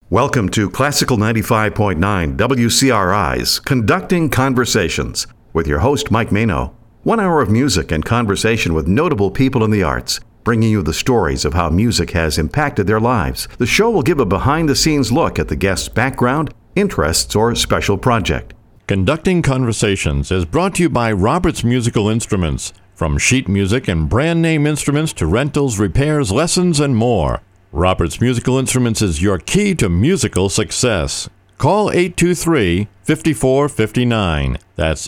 Welcome to Classical 95.9 WCRI's Conducting Conversations with your host, Mike Mano. 1 hour of music and conversation with notable people in the arts, bringing you the stories of how music has impacted their lives. The show will give a behind-the-scenes look at the guest's background, interests, or special project. Conducting Conversations is brought to you by Roberts Musical Instruments. From sheet music and brand name instruments to rentals, repairs, lessons, and more. Roberts Musical Instruments is your key to musical success. Call 823-5459. That's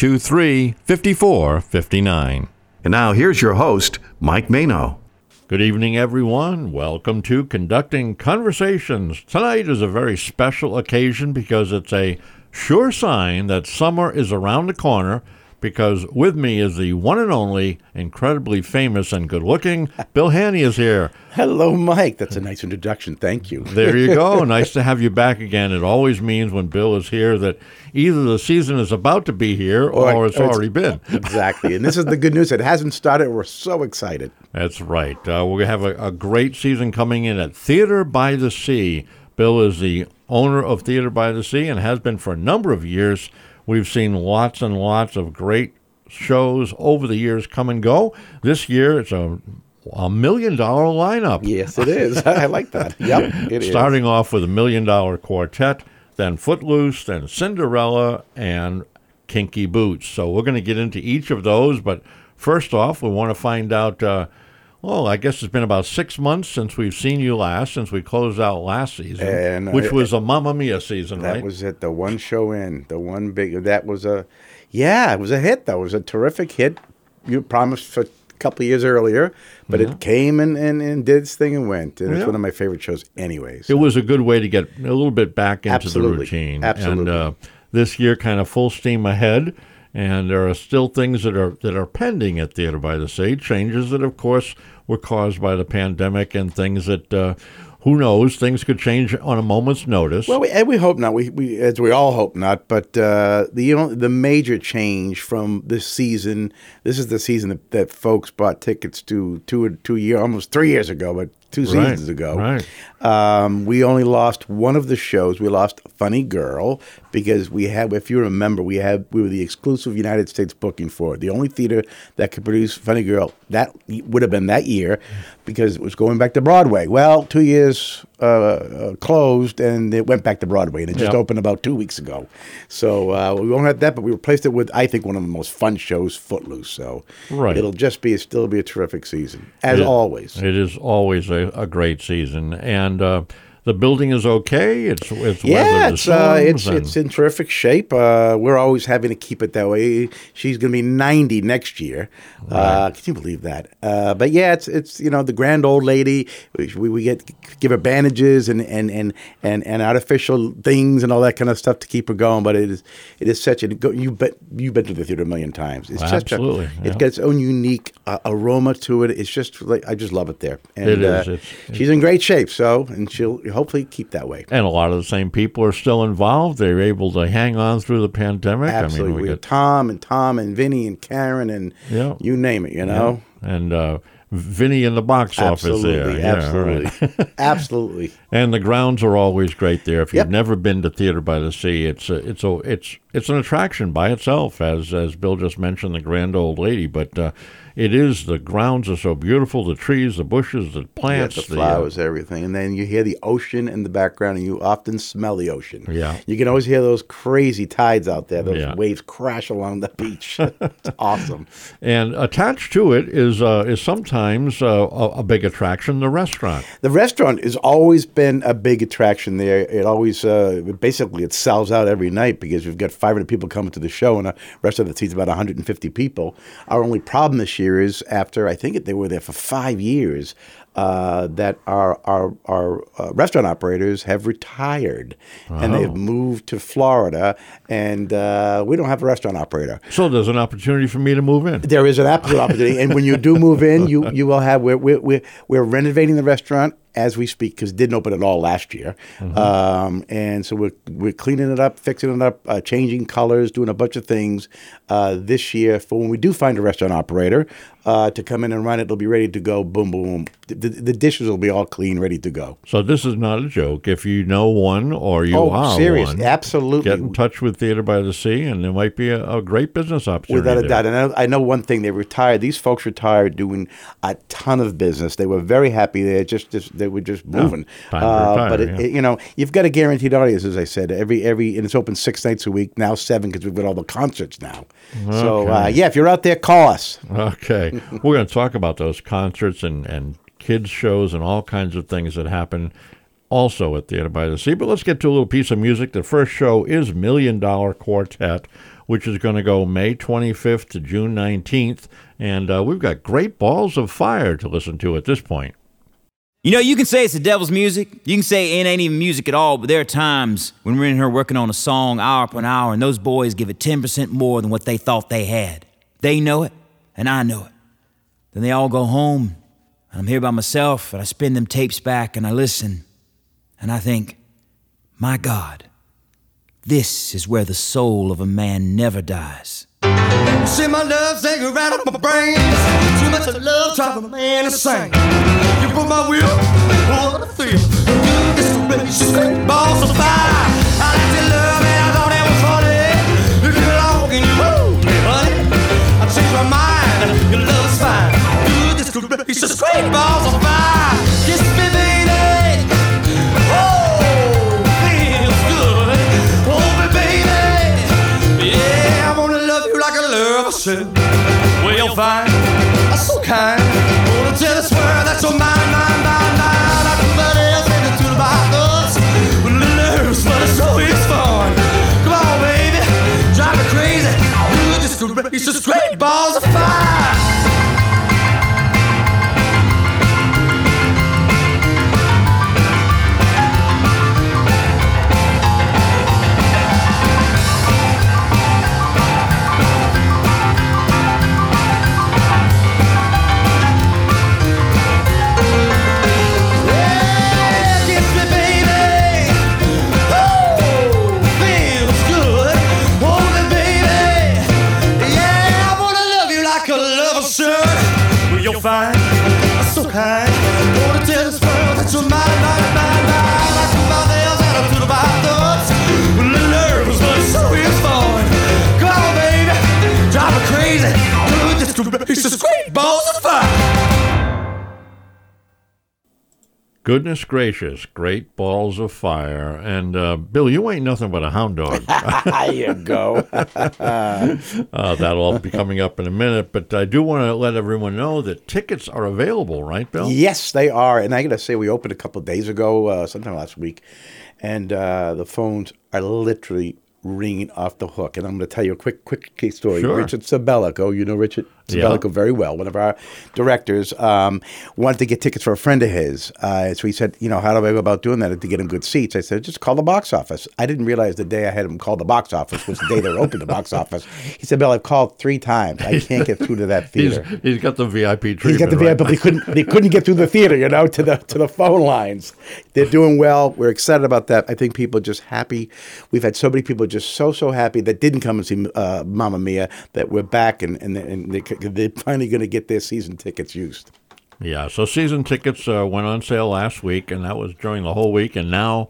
823-5459. And now here's your host, Mike Mano. Good evening, everyone. Welcome to Conducting Conversations. Tonight is a very special occasion because it's a sure sign that summer is around the corner, because with me is the one and only, incredibly famous and good-looking, Bill Haney is here. Hello, Mike. That's a nice introduction. Thank you. There you go. Nice to have you back again. It always means when Bill is here that either the season is about to be here or it's already been. Exactly. And this is the good news. It hasn't started. We're so excited. That's right. We're going to have a great season coming in at Theater by the Sea. Bill is the owner of Theater by the Sea and has been for a number of years. We've seen lots and lots of great shows over the years come and go. This year, it's a $1 million lineup. Yes, it is. I like that. Yep, it is. Starting off with $1 Million Quartet, then Footloose, then Cinderella, and Kinky Boots. So we're going to get into each of those. But first off, we want to find out, I guess it's been about 6 months since we've seen you last, since we closed out last season, which was a Mamma Mia season, right? That was it. The one show in, the one big, it was a hit. That was a terrific hit. You promised for a couple of years earlier, but it came and did its thing and went. And it's one of my favorite shows anyways. It was a good way to get a little bit back into the routine. Absolutely. And this year, kind of full steam ahead. And there are still things that are pending at Theater by the Sea, changes that, of course, were caused by the pandemic and things that, who knows, things could change on a moment's notice. Well, we hope not. We as we all hope not. But the major change from this season, this is the season that folks bought tickets to almost 3 years ago, but two seasons ago. Right. We only lost one of the shows. We lost Funny Girl because if you remember, we were the exclusive United States booking for it. The only theater that could produce Funny Girl, that would have been that year because it was going back to Broadway. Well, 2 years closed and it went back to Broadway and it just opened about 2 weeks ago. So we won't have that, but we replaced it with, I think, one of the most fun shows, Footloose. So it'll just still be a terrific season, as always. It is always a great season. And the building is okay. It's weathered the storms. It's in terrific shape. We're always having to keep it that way. She's going to be 90 next year. Can you believe that? But yeah, it's the grand old lady. We give her bandages and artificial things and all that kind of stuff to keep her going. But it is such you've been to the theater a million times. It's absolutely. It's got its own unique aroma to it. It's just like I just love it there. And, it is. She's in great shape. And she'll hopefully keep that way. And a lot of the same people are still involved. They're able to hang on through the pandemic. Absolutely. I mean, we got Tom and Vinny and Karen and you name it, Yeah. And Vinny in the box office there. Absolutely. Right. Absolutely. And the grounds are always great there. If you've never been to Theater by the Sea, it's an attraction by itself, as Bill just mentioned, the grand old lady. But the grounds are so beautiful, the trees, the bushes, the plants. The flowers, everything. And then you hear the ocean in the background, and you often smell the ocean. Yeah. You can always hear those crazy tides out there, those waves crash along the beach. It's awesome. And attached to it is sometimes a big attraction, the restaurant. The restaurant has always been a big attraction there. It always, basically, it sells out every night because we've got 500 people coming to the show and a restaurant that seats about 150 people. Our only problem this year is after, I think they were there for 5 years, that our restaurant operators have retired and they've moved to Florida, and we don't have a restaurant operator. So there's an opportunity for me to move in. There is an absolute opportunity, and when you do move in, you will have. We're renovating the restaurant as we speak because it didn't open at all last year, and so we're cleaning it up, fixing it up, changing colors, doing a bunch of things this year for when we do find a restaurant operator. to come in and run it. It'll be ready to go. Boom, boom, boom. The dishes will be all clean, ready to go. So this is not a joke. If you know one or you are serious, one, absolutely. get in touch with Theater by the Sea, and there might be a great business opportunity. Without a doubt. And I know one thing. They retired. These folks retired doing a ton of business. They were very happy. They were just moving. Time to retire, but you know, you've got a guaranteed audience, as I said. Every and it's open 6 nights a week now, 7 because we've got all the concerts now. Okay. So if you're out there, call us. Okay, we're going to talk about those concerts and kids shows and all kinds of things that happen also at Theater by the Sea. But let's get to a little piece of music. The first show is $1 Million Quartet, which is going to go May 25th to June 19th. And we've got Great Balls of Fire to listen to at this point. You know, you can say it's the devil's music. You can say it ain't even music at all, but there are times when we're in here working on a song hour upon hour, and those boys give it 10% more than what they thought they had. They know it, and I know it. Then they all go home, and I'm here by myself, and I spin them tapes back, and I listen, and I think, my God, this is where the soul of a man never dies. See my love hanging right up my brain. Too much of love driving a man insane. You put my wheel on the field. This is great balls of fire. I like your love and I thought it was funny. If you're long and you move me, honey, I changed my mind. Your love is fine. This is great balls of fire. Kiss me, baby. Oh, feels good. Hold me, baby. Yeah, I wanna love you like a lover should. Well, you're fine. I'm so kind. Wanna tell this world that you're mine. Like somebody else into the bottles. A little nervous, but it's always fun. Come on, baby. Drive me crazy. It's just great balls of fire. Fine, I'm so kind. Wanna tell this world that you're mine. Like somebody else out to the bathtubs. A little nervous, but it's so is fun. Come on, baby, drive me crazy. It's just great balls of fire. Goodness gracious, Great Balls of Fire. And, Bill, you ain't nothing but a hound dog. There you go. That'll all be coming up in a minute. But I do want to let everyone know that tickets are available, right, Bill? Yes, they are. And I got to say, we opened a couple of days ago, sometime last week, and the phones are literally ringing off the hook. And I'm going to tell you a quick case story. Sure. Richard Sabellico, you know Richard Sabellico very well, one of our directors, wanted to get tickets for a friend of his. So he said, you know, how do I go about doing that to get him good seats? I said, just call the box office. I didn't realize the day I had him call the box office was the day they were open the box office. He said, Bill, I've called 3 times. I can't get through to that theater. He's got the VIP treatment. He's got the VIP, but they couldn't get through the theater, you know, to the phone lines. They're doing well. We're excited about that. I think people are just happy. We've had so many people just so happy that didn't come and see Mamma Mia that we're back and they're finally going to get their season tickets used. Yeah, so season tickets went on sale last week, and that was during the whole week, and now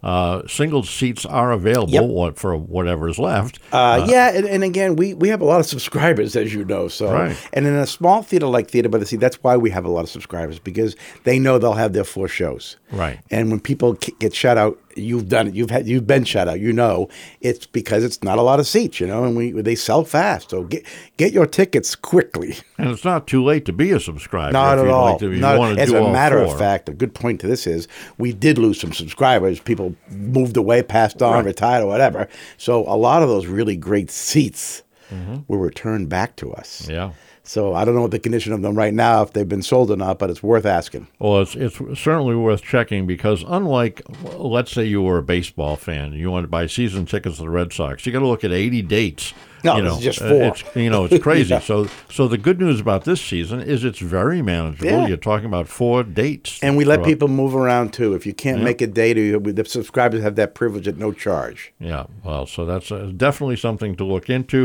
single seats are available for whatever's left. And again, we have a lot of subscribers, as you know. So, right. And in a small theater like Theater by the Sea, that's why we have a lot of subscribers, because they know they'll have their 4 shows. Right. And when people get shut out, you've done it. You've been shut out. You know, it's because it's not a lot of seats. You know, and they sell fast. So get your tickets quickly. And it's not too late to be a subscriber. Not at all. As a matter of four. fact, a good point to this is we did lose some subscribers. People moved away, passed on, retired, or whatever. So a lot of those really great seats were returned back to us. Yeah. So I don't know what the condition of them right now, if they've been sold or not, but it's worth asking. Well, it's certainly worth checking because unlike, let's say you were a baseball fan, you want to buy season tickets to the Red Sox, you got to look at 80 dates. No, it's just 4. It's crazy. Yeah. So the good news about this season is it's very manageable. Yeah. You're talking about 4 dates. And we let people move around, too. If you can't make a date, the subscribers have that privilege at no charge. Yeah, well, so that's definitely something to look into.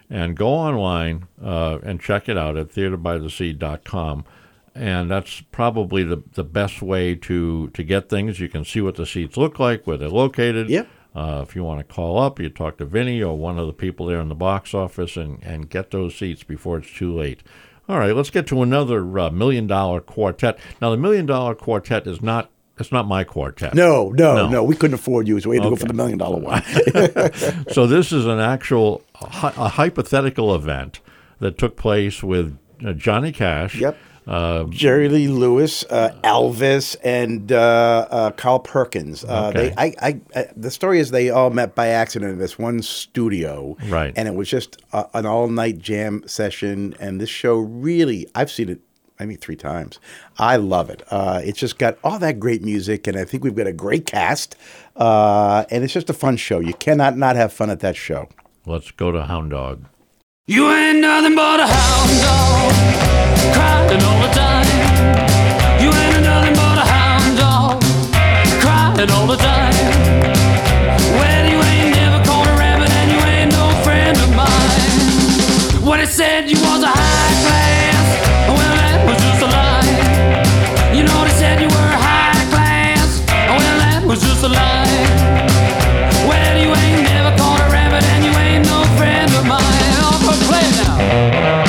and go online and check it out at theaterbythesea.com. And that's probably the best way to get things. You can see what the seats look like, where they're located. Yep. If you want to call up, you talk to Vinny or one of the people there in the box office and get those seats before it's too late. All right, let's get to another $1 Million Quartet. Now, the $1 Million Quartet is not my quartet. No, we couldn't afford you, so we had to go for the $1 Million one. So this is an actual a hypothetical event that took place with Johnny Cash. Yep. Jerry Lee Lewis, Elvis, and Carl Perkins. Okay. The story is they all met by accident in this one studio, right? And it was just an all-night jam session. And this show really, I've seen it, I mean, 3 times. I love it. It's just got all that great music, and I think we've got a great cast. And it's just a fun show. You cannot not have fun at that show. Let's go to Hound Dog. You ain't nothing but a hound dog, crying all the time. You ain't nothing but a hound dog, crying all the time. Well, you ain't never caught a rabbit and you ain't no friend of mine. When it said you was a high class, well, that was just a lie. You know they said you were high class, well, that was just a lie. Well, you ain't never caught a rabbit and you ain't no friend of mine. Play it now.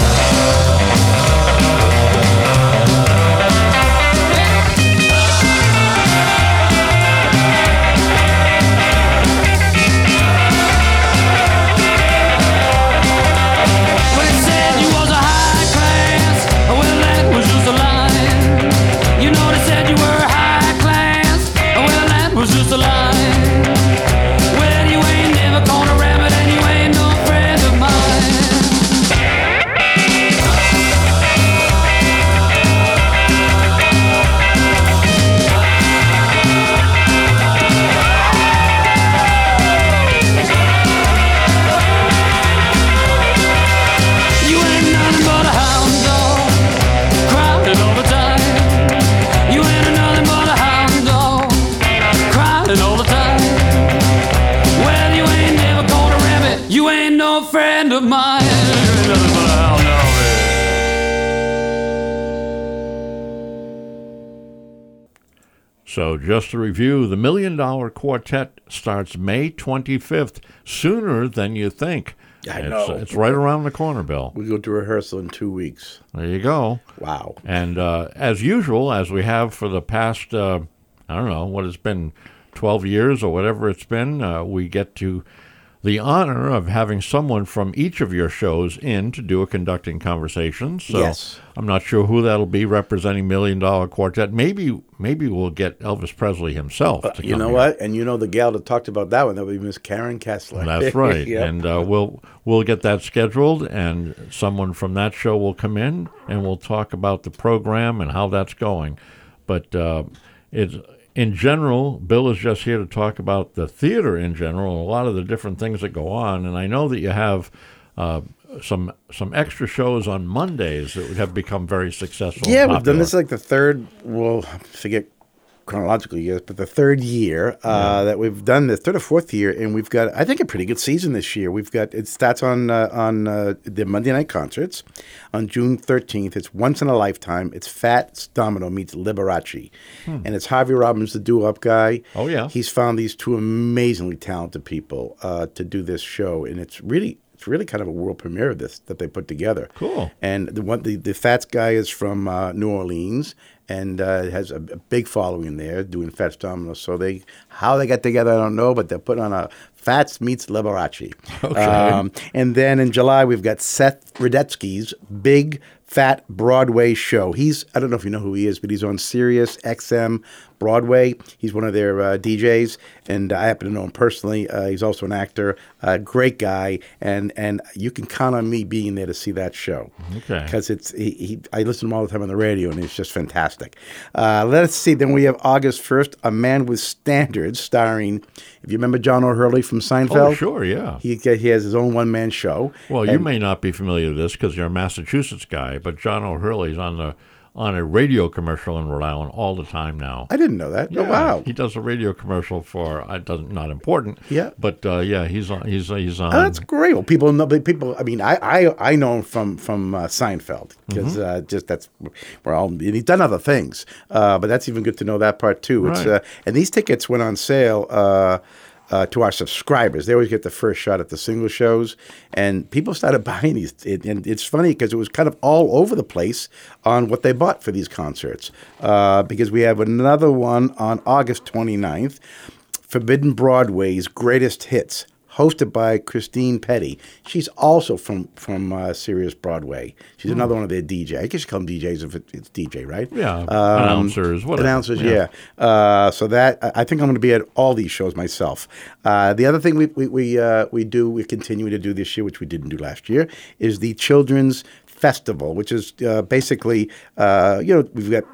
When it said you was a high class, well, that was just a lie. You know they said you were high class, well, that was just a lie. Well, you ain't never caught a rabbit and you ain't no friend of mine. You ain't nothing but a hound dog, crying all the time. You ain't nothing but a hound dog, crying all the time. Well, you ain't never caught a rabbit, you ain't no friend of mine. You ain't nothing but a hound dog. So just to review, the $1 Million Quartet starts May 25th, sooner than you think. I know. It's right around the corner, Bill. We go to rehearsal in 2 weeks. There you go. Wow. And as usual, as we have for the past, I don't know, what it's been, 12 years or whatever it's been, we get to the honor of having someone from each of your shows in to do a conducting conversation. So Yes. I'm not sure who that'll be representing $1 Million Quartet. Maybe we'll get Elvis Presley himself to come You know here. what? And you know the gal that talked about that one, that would be Miss Karen Kessler. That's right. Yep. And we'll get that scheduled, and someone from that show will come in, and we'll talk about the program and how that's going. But it's in general, Bill is just here to talk about the theater in general, and a lot of the different things that go on. And I know that you have some extra shows on Mondays that have become very successful. Yeah, and we've done popular. this like the third, well, I forget chronologically, yes, but the third year that we've done this, third or fourth year, and we've got, I think, a pretty good season this year. We've got, it starts on the Monday night concerts on June 13th. It's Once in a Lifetime. It's Fats Domino meets Liberace. And it's Harvey Robbins, the doo-wop guy. Oh, yeah. He's found these 2 amazingly talented people to do this show, and it's really kind of a world premiere of this that they put together. Cool. And the Fats guy is from New Orleans and has a big following there doing Fats Domino. So how they got together, I don't know, but they're putting on a Fats meets Liberace. Okay. And then in July, we've got Seth Rudetsky's big fat Broadway show. I don't know if you know who he is, but he's on Sirius XM Broadway. He's one of their DJs, and I happen to know him personally. He's also an actor, great guy, and you can count on me being there to see that show. Okay. Because I listen to him all the time on the radio, and it's just fantastic. Let's see. Then we have August 1st, A Man with Standards, starring, if you remember John O'Hurley from Seinfeld. Oh, sure, yeah. He has his own one-man show. Well, you may not be familiar with this because you're a Massachusetts guy, but John O'Hurley's on on a radio commercial in Rhode Island all the time now. I didn't know that. Oh, wow. He does a radio commercial for not important. Yeah. But he's on. He's on. Oh, that's great. Well, people know. People. I mean, I know him from Seinfeld because just that's we're all. And he's done other things, but that's even good to know that part too. It's Right. And these tickets went on sale. To our subscribers, they always get the first shot at the single shows, and people started buying these. And it's funny because it was kind of all over the place on what they bought for these concerts. Because we have another one on August 29th, Forbidden Broadway's Greatest Hits, hosted by Christine Petty. She's also from Sirius Broadway. She's another one of their DJ. I guess you call them DJs if it's DJ, right? Yeah, announcers, whatever. Announcers, yeah. So that I think I'm going to be at all these shows myself. The other thing we continue to do this year, which we didn't do last year, is the Children's Festival, which is basically we've got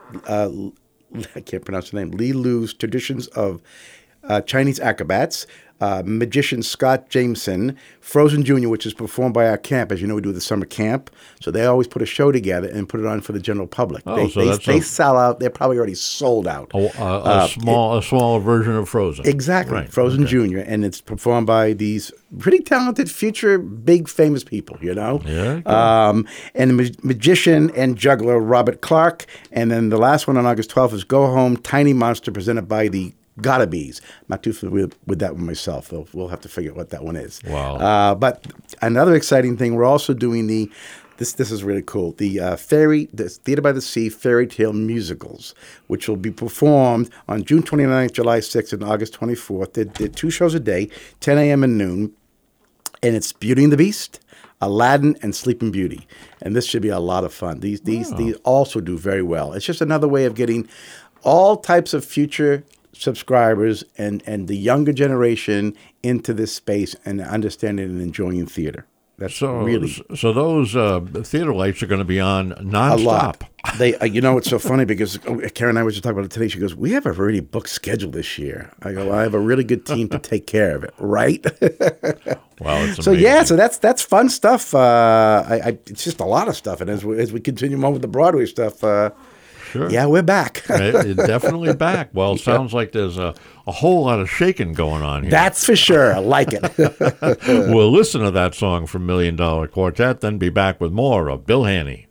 I can't pronounce the name, Li Lu's Traditions of Chinese Acrobats. Magician Scott Jameson, Frozen Jr., which is performed by our camp. As you know, we do the summer camp. So they always put a show together and put it on for the general public. Oh, they sell out. They're probably already sold out. A smaller version of Frozen. Exactly. Right. Frozen Jr., and it's performed by these pretty talented, future, big, famous people, you know? Yeah. And the magician and juggler Robert Clark. And then the last one on August 12th is Go Home, Tiny Monster, presented by the Gotta Bees. Not too familiar with that one myself, though. We'll have to figure out what that one is. Wow. But another exciting thing, we're also doing this is really cool, the Theater by the Sea Fairy Tale Musicals, which will be performed on June 29th, July 6th, and August 24th. They're 2 shows a day, 10 a.m. and noon, and it's Beauty and the Beast, Aladdin, and Sleeping Beauty. And this should be a lot of fun. These also do very well. It's just another way of getting all types of future subscribers and the younger generation into this space and understanding and enjoying theater. That's So those theater lights are going to be on nonstop. A lot. It's so funny because Karen and I were just talking about it today. She goes, "We have a really booked schedule this year." I go, "I have a really good team to take care of it, right?" Wow, it's So amazing. so that's fun stuff. It's just a lot of stuff, and as we continue on with the Broadway stuff. Sure. Yeah, we're back. Definitely back. Well, it sounds like there's a whole lot of shaking going on here. That's for sure. I like it. We'll listen to that song from $1 Million Quartet, then be back with more of Bill Haney.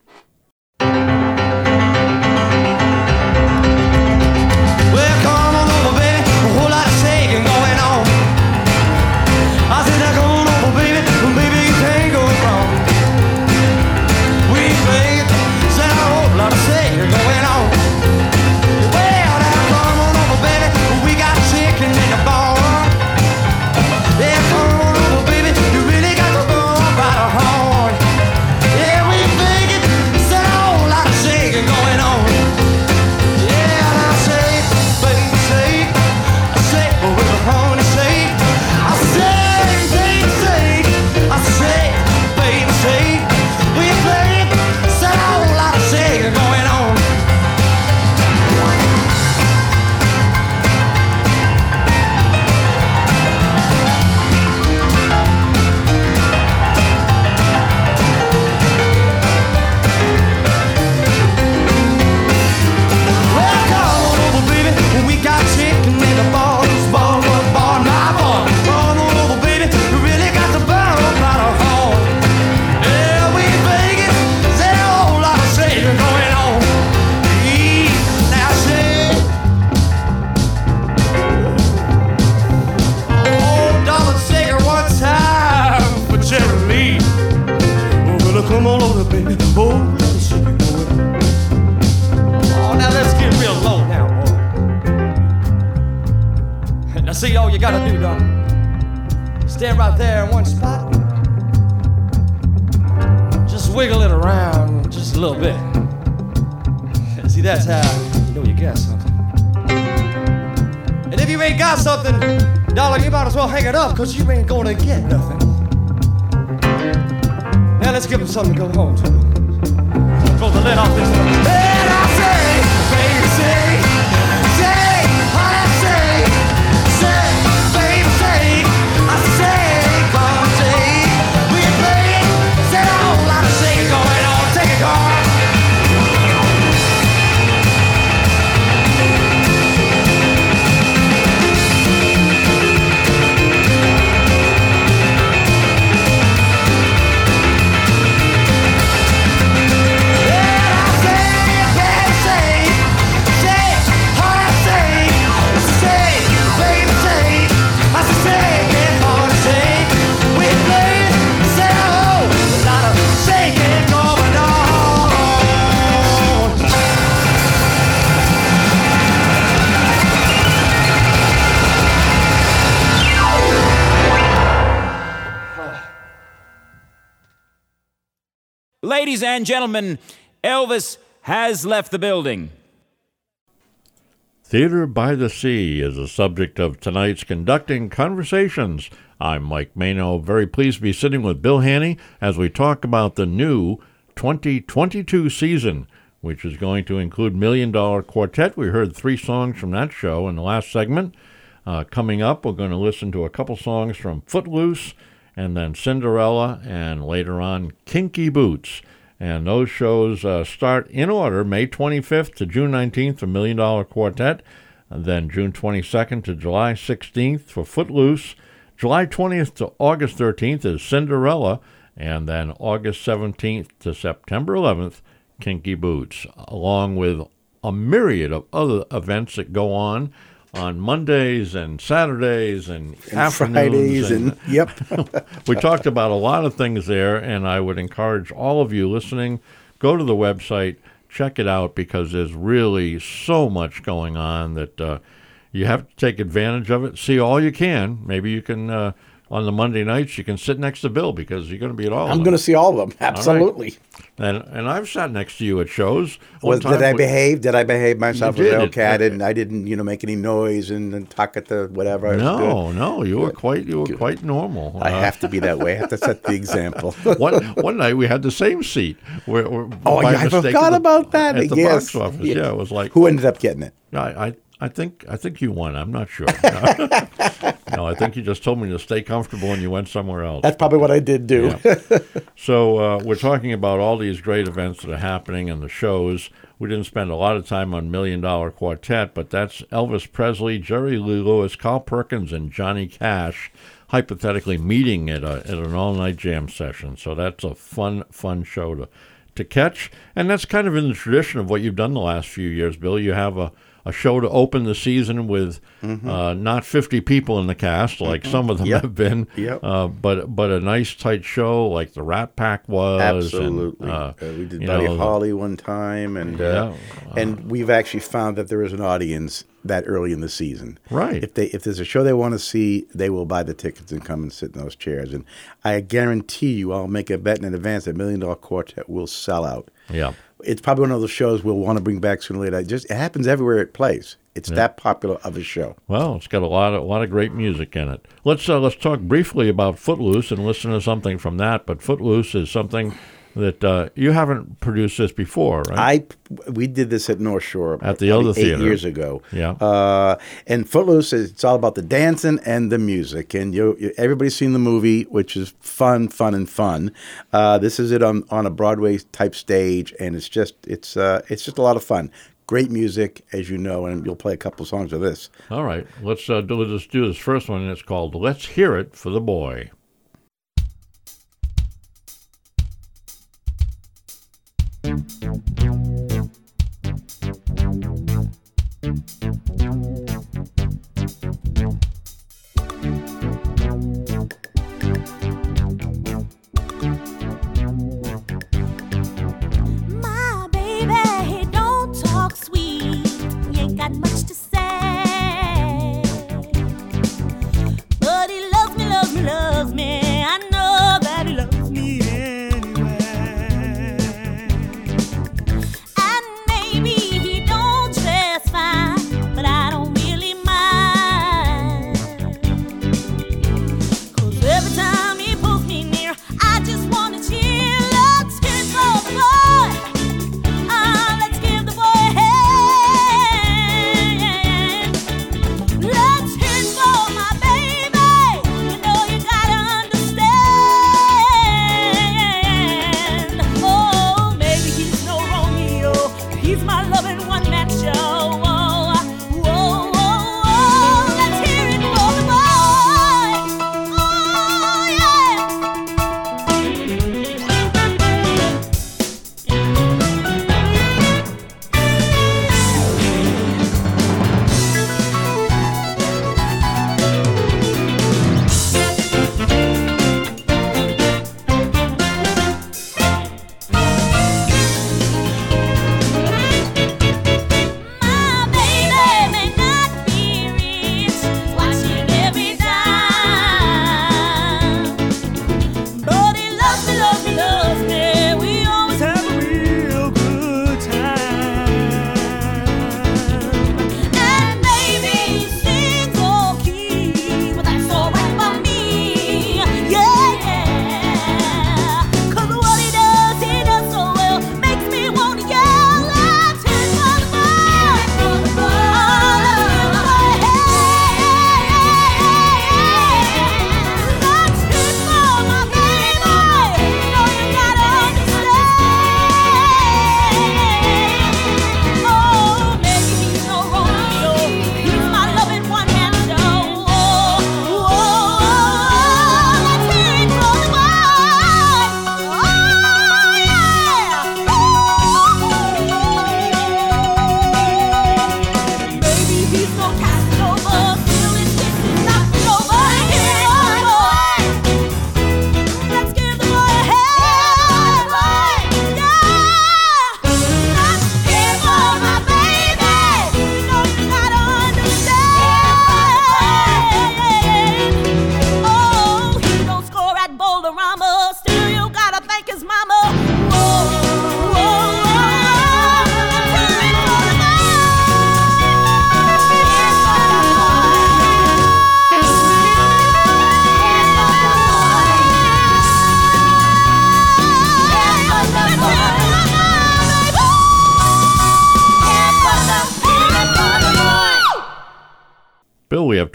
Well, come on over, baby. A whole lot of shaking going on. I said, now come on over, baby. Baby, you can't go wrong. We play it. Said a whole lot of shaking going on. Well, now come on over, baby. We got chicken in the barn. Yeah, come on over, baby. You really got the ball by the horn. Yeah, we play it. Said a whole lot of shaking going on. Come on over, baby. Oh, let me shake it going. Oh, now let's get real low now, boy. Now see, all you gotta do, darling, stand right there in one spot. Just wiggle it around just a little bit. See, that's how you know you got something. And if you ain't got something, darling, you might as well hang it up, because you ain't gonna get nothing. Now let's give them something to go home to. Throw the lid off this one. And I say, baby, say, honey, say, baby, say, I say, come on, say, we play, say, a whole lot of shaking going on. Take it, girl. Ladies and gentlemen, Elvis has left the building. Theater by the Sea is the subject of tonight's Conducting Conversations. I'm Mike Mano, very pleased to be sitting with Bill Haney as we talk about the new 2022 season, which is going to include Million Dollar Quartet. We heard 3 songs from that show in the last segment. Coming up, we're going to listen to a couple songs from Footloose, and then Cinderella, and later on, Kinky Boots. And those shows start in order, May 25th to June 19th for Million Dollar Quartet, and then June 22nd to July 16th for Footloose. July 20th to August 13th is Cinderella, and then August 17th to September 11th, Kinky Boots, along with a myriad of other events that go on Mondays and Saturdays and afternoons. Fridays yep. We talked about a lot of things there, and I would encourage all of you listening, go to the website, check it out, because there's really so much going on that you have to take advantage of it. See all you can. Maybe you can, on the Monday nights, you can sit next to Bill, because you're going to be at all of them. I'm going to see all of them, absolutely. Right. And I've sat next to you at shows. Did I behave? Did I behave myself? You did. Okay, I didn't, make any noise and talk at the whatever. No, you were quite normal. I have to be that way. I have to set the example. One night we had the same seat. I forgot about that. At the box office. Yeah, it was like, who ended up getting it? I think you won. I'm not sure. No, I think you just told me to stay comfortable and you went somewhere else. That's probably what I did do. Yeah. So we're talking about all these great events that are happening and the shows. We didn't spend a lot of time on Million Dollar Quartet, but that's Elvis Presley, Jerry Lee Lewis, Carl Perkins, and Johnny Cash hypothetically meeting at an all-night jam session. So that's a fun show to catch. And that's kind of in the tradition of what you've done the last few years, Bill. You have a show to open the season with not 50 people in the cast like some of them have been, but a nice tight show like the Rat Pack was. Absolutely. We did Buddy Holly one time, and we've actually found that there is an audience that early in the season. Right. If there's a show they want to see, they will buy the tickets and come and sit in those chairs. And I guarantee you, I'll make a bet in advance that Million Dollar Quartet will sell out. Yeah. It's probably one of those shows we'll want to bring back sooner or later. It happens everywhere it plays. It's that popular of a show. Well, it's got a lot of great music in it. Let's talk briefly about Footloose and listen to something from that. But Footloose is something that you haven't produced this before, right? We did this at North Shore at the other theater 8 years ago. Yeah. And Footloose, it's all about the dancing and the music. And everybody's seen the movie, which is fun. This is it on a Broadway type stage, and it's just a lot of fun. Great music, as you know, and you'll play a couple songs of this. All right, let's do this first one, and it's called "Let's Hear It for the Boy." My baby, he don't talk sweet. He ain't got much to say, but he loves me, loves me, loves me.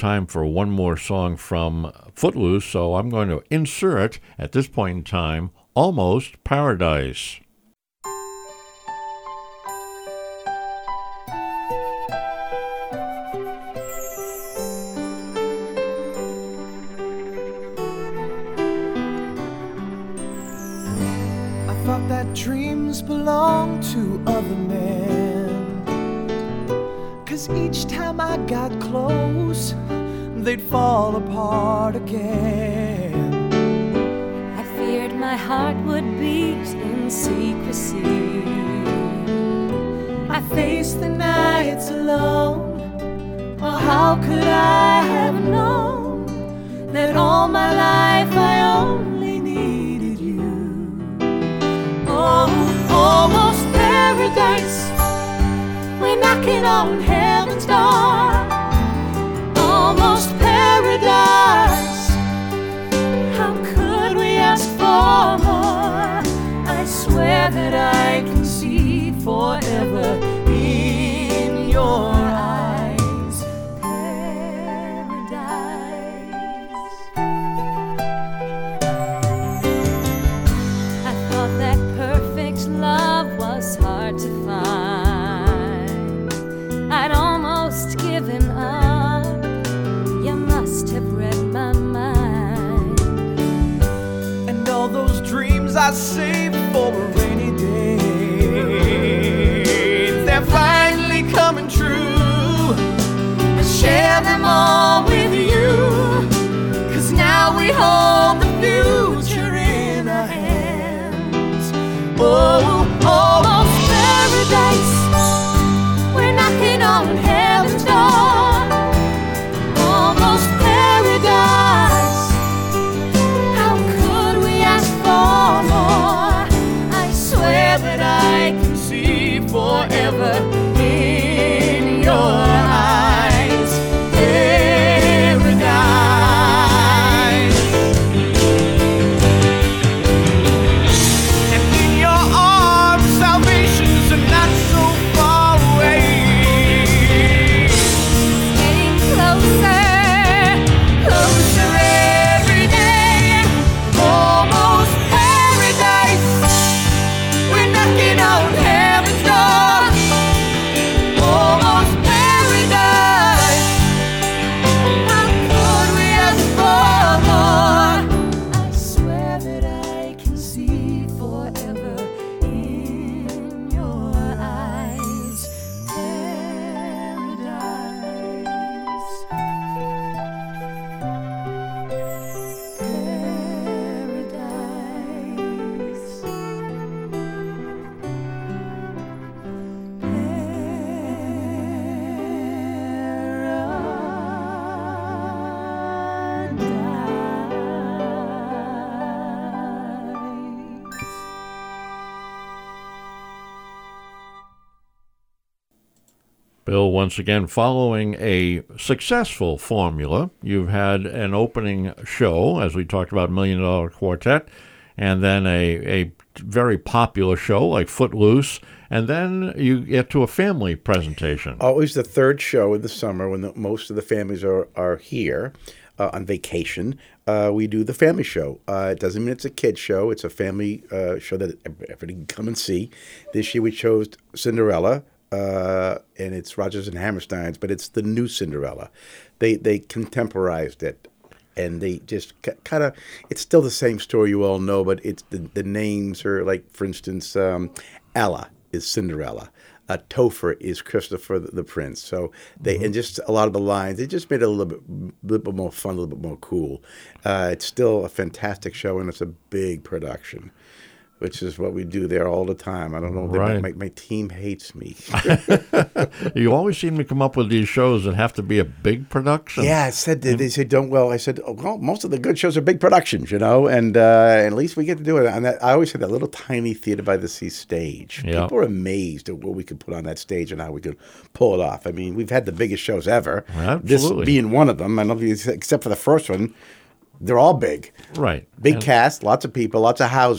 time for one more song from Footloose, so I'm going to insert, at this point in time, Almost Paradise. I thought that dreams belonged to other men, 'cause each time I got close, they'd fall apart again. I feared my heart would beat in secrecy. I faced the nights alone. Oh, how could I have known that all my life I only needed you? Oh, almost paradise. We're knocking on heaven's door. Almost paradise. How could we ask for more? I swear that I can see forever in your eyes. Paradise. I thought that perfect love was hard to find. I'd almost given up. You must have read my mind. And all those dreams I saved for a rainy day, they're finally coming true. I share them all with you, 'cause now we hold the future in our hands. Oh, almost paradise. We're knocking on heaven's door. Almost paradise. How could we ask for more? I swear that I can see forever in your eyes. Paradise. And in your arms, salvation's not so far away. Getting closer, Closer every day. Almost paradise. We're knocking on heaven's door. Almost paradise. How could we ask for more? I swear that I can see forever in your eyes. Paradise. Paradise. Paradise. Bill, once again, following a successful formula, you've had an opening show, as we talked about, $1 Million Quartet, and then a very popular show like Footloose, and then you get to a family presentation. Always the third show in the summer when most of the families are here on vacation. We do the family show. It doesn't mean it's a kid show. It's a family show that everybody can come and see. This year we chose Cinderella, and it's Rodgers and Hammerstein's, but it's the new Cinderella. They contemporized it, and they just kind of, it's still the same story you all know, but it's the names are like, for instance, Ella is Cinderella. Topher is Christopher the Prince. So they, and just a lot of the lines, they just made it a little bit more fun, a little bit more cool. It's still a fantastic show, and it's a big production, which is what we do there all the time. I don't know. Right. My team hates me. You always seem to come up with these shows that have to be a big production. Yeah, I said they said don't. Well, I said, oh, well, most of the good shows are big productions, you know, and at least we get to do it. And I always had that little tiny theater by the sea stage. Yeah. People are amazed at what we could put on that stage and how we could pull it off. I mean, we've had the biggest shows ever. Absolutely. This being one of them. I don't think except for the first one, they're all big. Right. Big And- cast, lots of people, lots of housing.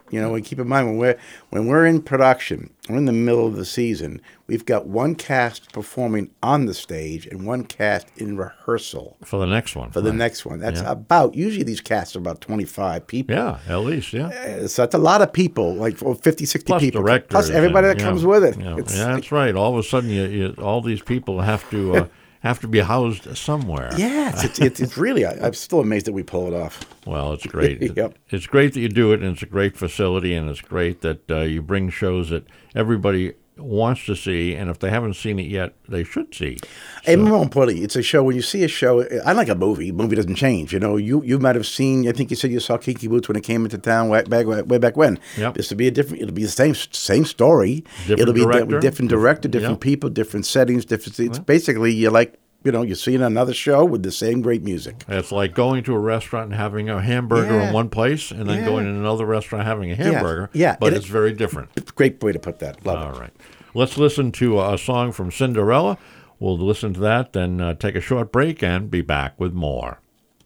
You know, and keep in mind when we're in production, we're in the middle of the season. We've got one cast performing on the stage and one cast in rehearsal for the next one. The next one. That's about, usually these casts are about 25 people. Yeah, at least, So that's a lot of people, like 50, 60 plus people. Directors plus everybody that comes with it. Yeah, that's right. All of a sudden, you all these people have to be housed somewhere. Yeah, it's really, I'm still amazed that we pull it off. Well, it's great. Yep. It's great that you do it, and it's a great facility, and it's great that you bring shows that everybody wants to see, and if they haven't seen it yet, they should see. And more importantly, it's a show. When you see a show, unlike a movie, doesn't change. You know, you might have seen. I think you said you saw Kinky Boots when it came into town way back when. Yep. This will be it'll be the same story. It'll be different director, different people, different settings, different. It's basically you're seeing another show with the same great music. It's like going to a restaurant and having a hamburger in one place, and then going to another restaurant having a hamburger. Yeah. But it's very different. Great way to put that. Love it. All right. Let's listen to a song from Cinderella. We'll listen to that, then take a short break and be back with more.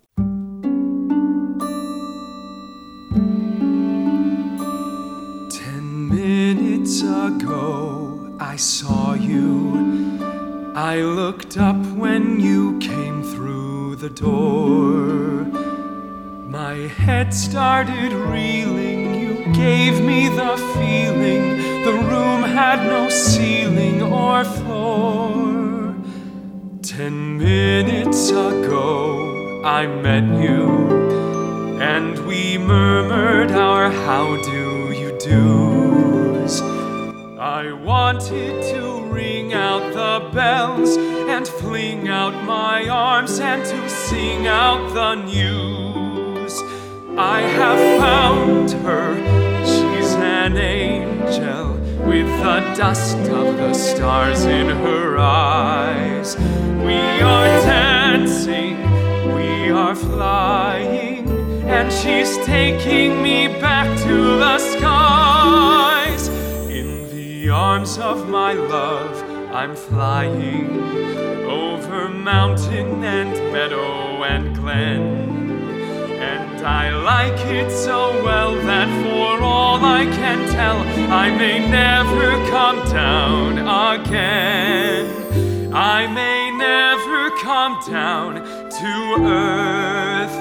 10 minutes ago, I saw you. I looked up when you came through the door. My head started reeling. You gave me the feeling the room had no ceiling or floor. 10 minutes ago, I met you, and we murmured our how do you do's. I wanted to ring out the bells and fling out my arms and to sing out the news. I have found her, she's an angel with the dust of the stars in her eyes. We are dancing, we are flying, and she's taking me back to the skies. In the arms of my love, I'm flying over mountain and meadow and glen. And I like it so well that for all I can tell, I may never come down again. I may never come down to earth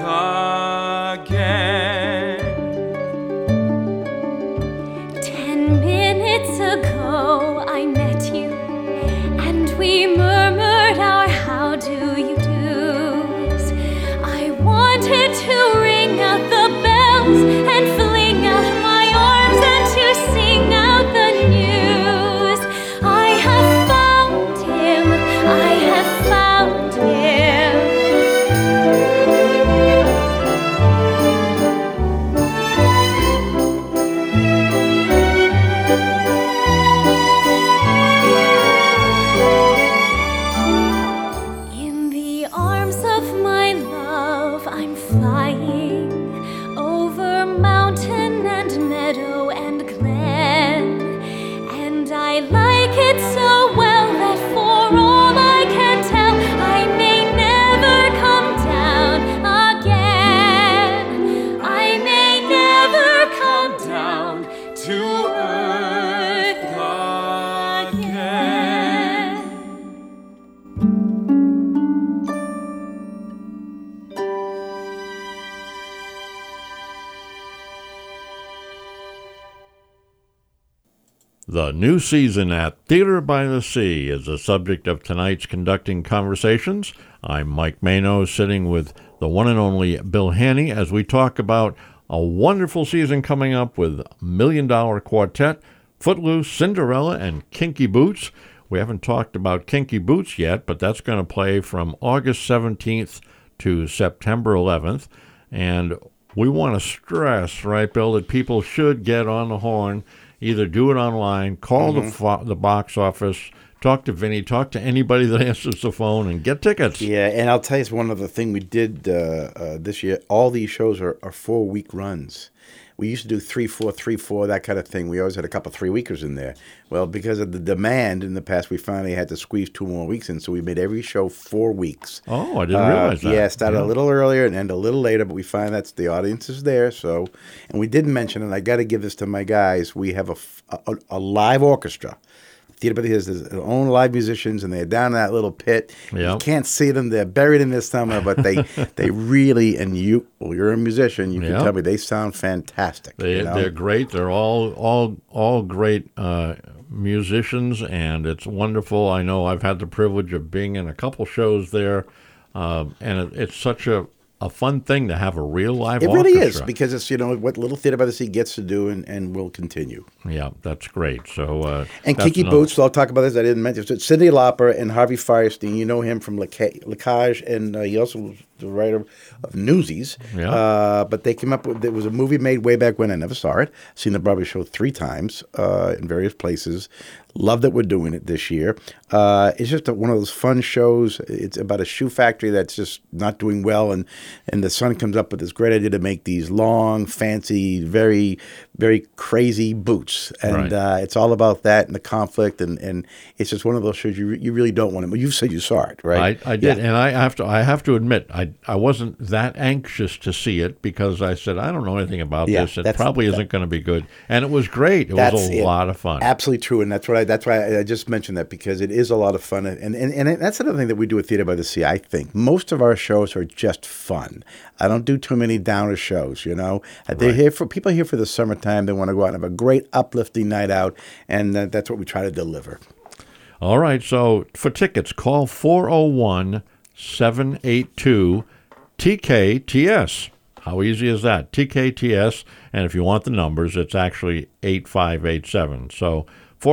again. 10 minutes ago I met you, and we murmured our how do you do's. I wanted to ring out the bells and fling out my arms and to sing out the news. I have found him, I have found him. In the arms of my love, I'm flying over mountain and meadow and glen. And I like it so well that for all I can tell, I may never come down again. I may never come down to earth again. The new season at Theater by the Sea is the subject of tonight's Conducting Conversations. I'm Mike Mano, sitting with the one and only Bill Haney as we talk about a wonderful season coming up with $1 Million Quartet, Footloose, Cinderella, and Kinky Boots. We haven't talked about Kinky Boots yet, but that's going to play from August 17th to September 11th. And we want to stress, right, Bill, that people should get on the horn. Either do it online, call the box office, talk to Vinny, talk to anybody that answers the phone, and get tickets. Yeah, and I'll tell you one other thing we did this year. All these shows are 4-week runs. we used to do 3/4, 3/4, that kind of thing. We always had a couple 3-weekers in there. Well, because of the demand in the past, we finally had to squeeze 2 more weeks in, so we made every show 4 weeks. Oh, I didn't realize that. Yeah, started a little earlier and end a little later, but we find that's the audience is there. So, and we didn't mention, and I got to give this to my guys, we have a live orchestra. Theater by the Sea has their own live musicians, and they're down in that little pit. Yep. You can't see them; they're buried in this summer, but they really, and you're a musician, you can Yep. tell me they sound fantastic. They're great. They're all great musicians, and it's wonderful. I know I've had the privilege of being in a couple shows there, and it's such a fun thing to have a real live It orchestra. really is, because it's what Little Theater by the Sea gets to do, and will continue. Yeah, that's great. So And that's Kinky another- Boots, so I'll talk about this. I didn't mention. So Cyndi Lauper and Harvey Fierstein. You know him from Lacage, and he also was the writer of Newsies. Yeah. But they came up with, there was a movie made way back when. I never saw it. Seen the Broadway show 3 times in various places. Love that we're doing it this year. It's just one of those fun shows. It's about a shoe factory that's just not doing well, and the son comes up with this great idea to make these long, fancy, very, very crazy boots. And Right. it's all about that and the conflict, and it's just one of those shows you really don't want to. You said you saw it, right? I did, Yeah. and I have to admit, I wasn't that anxious to see it because I said I don't know anything about Yeah, this. It that's- probably isn't going to be good, and it was great. It was a lot of fun. Absolutely true, and that's why I just mentioned that, because it is a lot of fun, and that's another thing that we do at Theater by the Sea. I think most of our shows are just fun. I don't do too many downer shows, you know. They're here for people here for the summertime. They want to go out and have a great uplifting night out, and that's what we try to deliver. All right, so for tickets, call 401-782-TKTS. How easy is that? TKTS, and if you want the numbers, it's actually 8587. So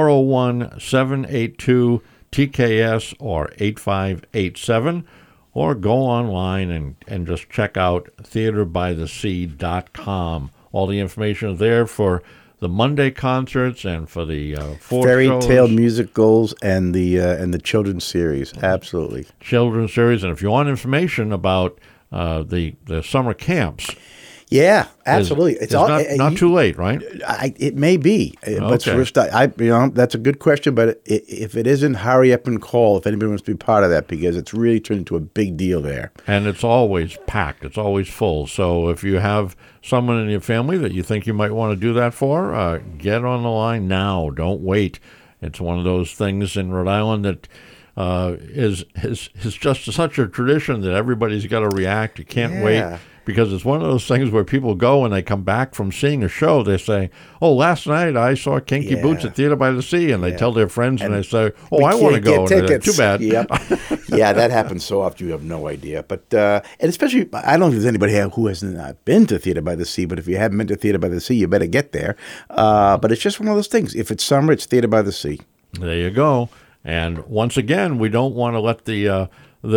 401-782-TKS or 8587, or go online and just check out theaterbythesea.com. All the information is there for the Monday concerts and for the Fairy shows. tale musicals and the children's series. Absolutely. Children's series. And if you want information about the summer camps, Yeah, absolutely. it's not too late, right? It may be, but Okay. first, that's a good question. But if it isn't, hurry up and call if anybody wants to be part of that, because it's really turned into a big deal there. And it's always packed. It's always full. So if you have someone in your family that you think you might want to do that for, get on the line now. Don't wait. It's one of those things in Rhode Island that is just such a tradition that everybody's got to react. You can't wait. Because it's one of those things where people go and they come back from seeing a show. They say, "Oh, last night I saw Kinky Boots at Theater by the Sea," and they tell their friends, and they say, "Oh, I want to go." Get And tickets. too bad. Yep. Yeah, that happens so often. You have no idea. But and especially, I don't think there's anybody here who hasn't been to Theater by the Sea. But if you haven't been to Theater by the Sea, you better get there. But it's just one of those things. If it's summer, it's Theater by the Sea. There you go. And once again, we don't want to let the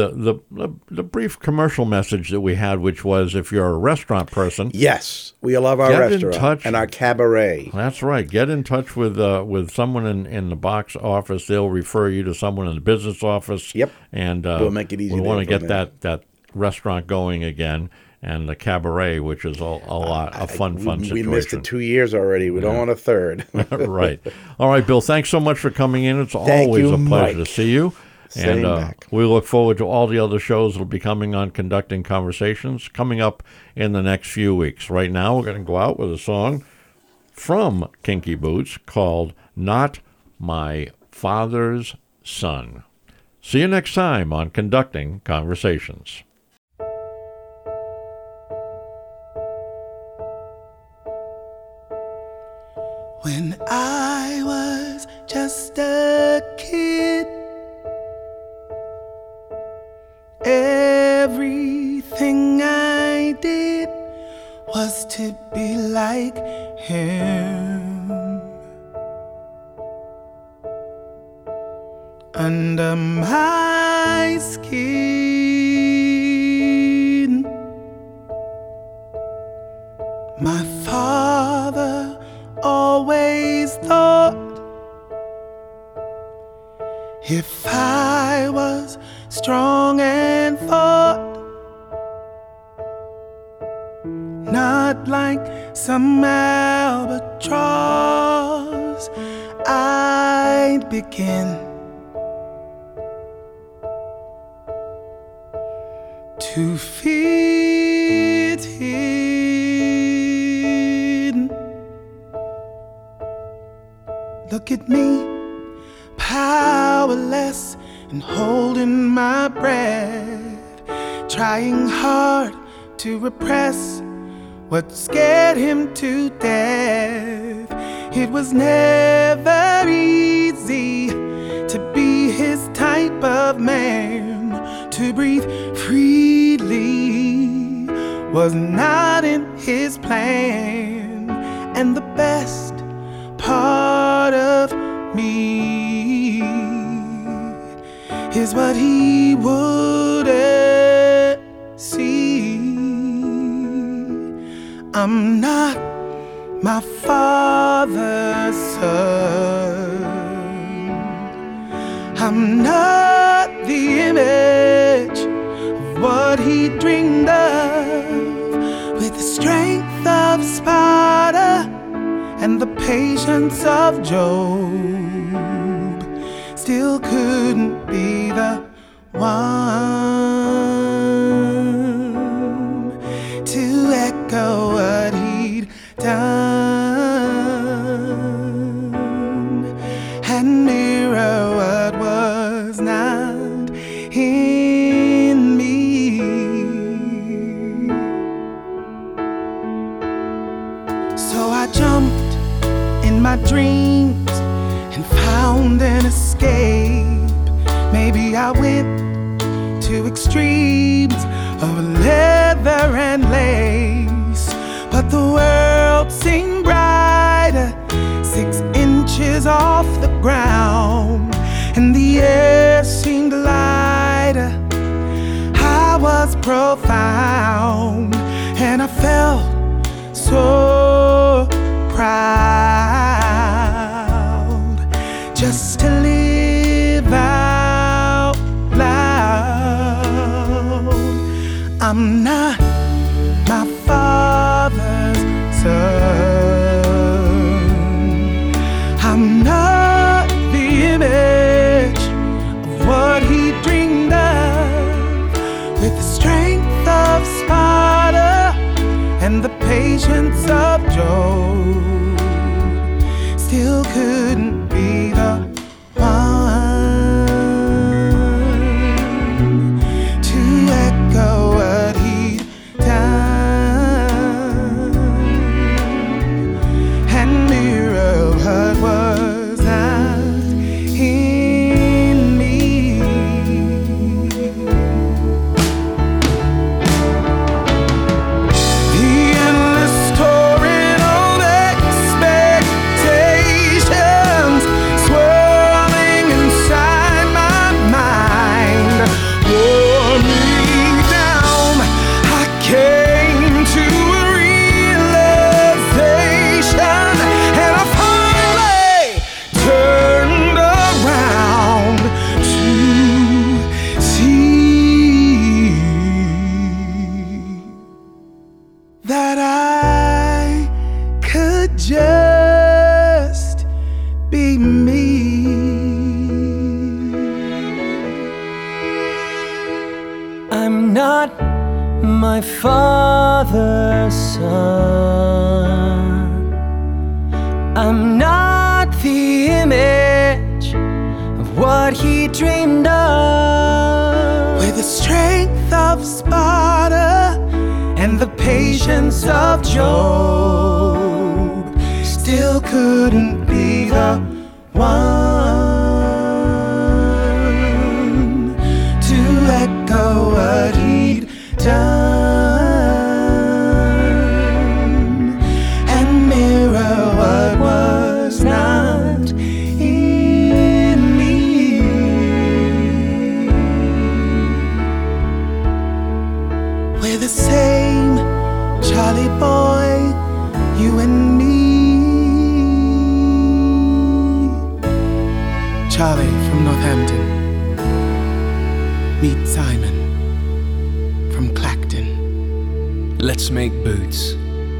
brief commercial message that we had, which was if you're a restaurant person. Yes, we love our Get in restaurant touch. and our cabaret. That's right. Get in touch with someone in the box office. They'll refer you to someone in the business office. Yep. And We'll make it easy we there want to for get them. that restaurant going again, and the cabaret, which is a fun situation. We missed it 2 years already. We don't want a third. Right. All right, Bill, thanks so much for coming in. It's Thank always you, a pleasure Mike. to see you. Same And back. we look forward to all the other shows that will be coming on Conducting Conversations coming up in the next few weeks. Right now, we're going to go out with a song from Kinky Boots called Not My Father's Son. See you next time on Conducting Conversations. When I was just a kid, everything I did was to be like him. Under my skin, my father always thought if I was strong and fought, not like some albatross. I'd begin to fit in. Look at me, powerless and holding my breath, trying hard to repress what scared him to death. It was never easy to be his type of man. To breathe freely was not in his plan. And the best part of me is what he wouldn't see. I'm not my father's son. I'm not the image of what he dreamed of. With the strength of Sparta and the patience of Job, still couldn't be the one to echo what he'd done and mirror what was not in me. So I jumped in my dreams and found an escape. Maybe I went to extremes of leather and lace, but the world seemed brighter 6 inches off the ground, and the air seemed lighter. I was profound, and I felt so proud just to live out loud. I'm not my father's son. I'm not the image of what he dreamed of. With the strength of Sparta and the patience of Job, still couldn't be the one to echo what he'd done and mirror what was not in me. The endless storing of expectations swirling inside my mind wore me down. I came to a realization, and I finally turned around to see that I could just be me. I'm not my father's son. I'm not the image of what he dreamed of. With the strength of Sparta and the patience of Job, still couldn't be the one to echo what he'd done and mirror what was not in me. We're the same Charlie boy, you and me. Charlie from Northampton. Meet Simon from Clacton. Let's make boots.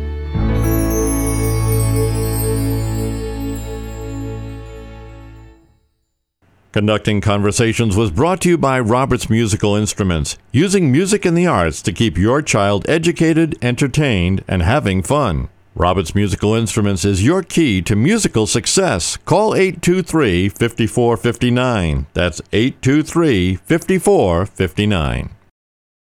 Conducting Conversations was brought to you by Roberts Musical Instruments, using music and the arts to keep your child educated, entertained, and having fun. Roberts Musical Instruments is your key to musical success. Call 823-5459. That's 823-5459.